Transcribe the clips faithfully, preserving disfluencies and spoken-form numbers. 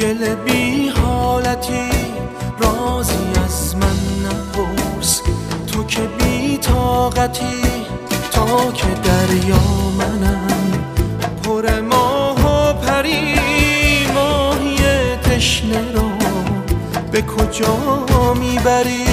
گل بی حالتی رازی از من نپرس، تو که بی طاقتی تا که دریا منم پر ماه و پری. ماهی تشنه را به کجا میبری؟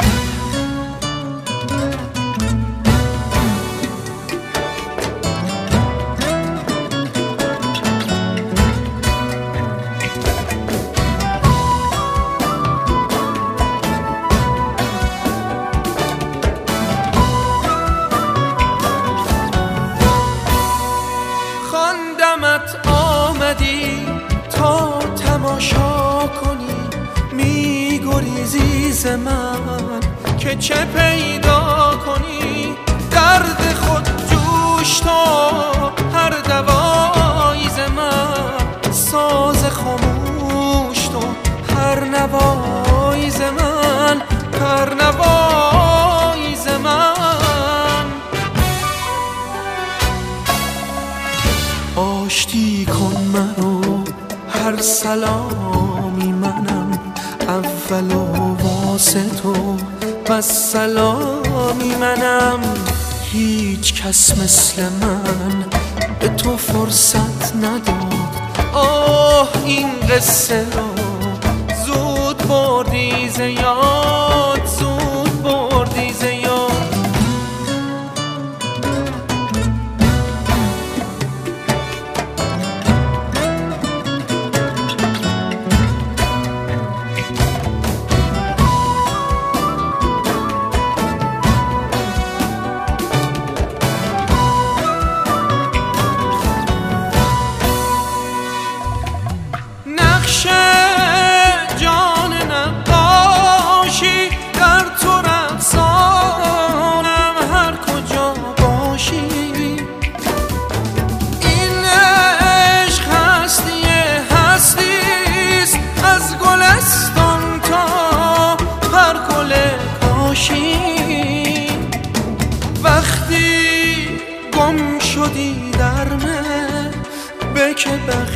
خواندمت آمدی تا تماشا کنی، میگریزی ز من که چه پیدا کنی. درد خود جوش تو هر دوایی ز من، ساز خاموش تو هر نوایی ز من، هر نوایی ز من. آشتی کن منو هر سلامی منم، اول و واسه تو پس سلامی منم. هیچ کس مثل من به تو فرصت نداد، آه این قصه رو زود بردی ز یاد، زود بردی ز یاد. نقش جان نقاشی در تو رقصانم هر کجا باشی. این عشق هستی هستیست از گلستان تا هر گل کاشی. وقتی گم شدی در من به که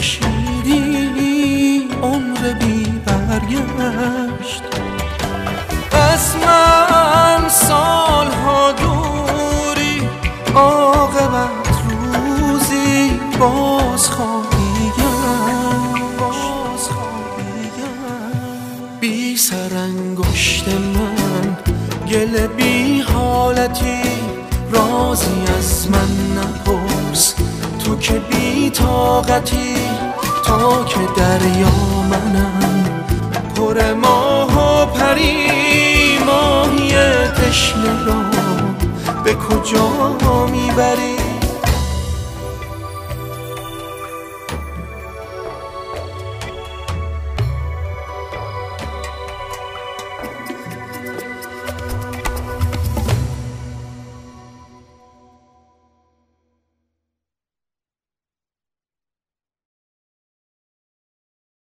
بخشیدی عمر بی برگشت. از من سالها دوری عاقبت روزی باز خواهی گشت، باز خواهی گشت. بی سر انگشت من گل بی حالتی رازی از من نپرس، تو که بی طاقتی تا که دریا منم پر ماه و پری. ماهی تشنه را به کجا میبری؟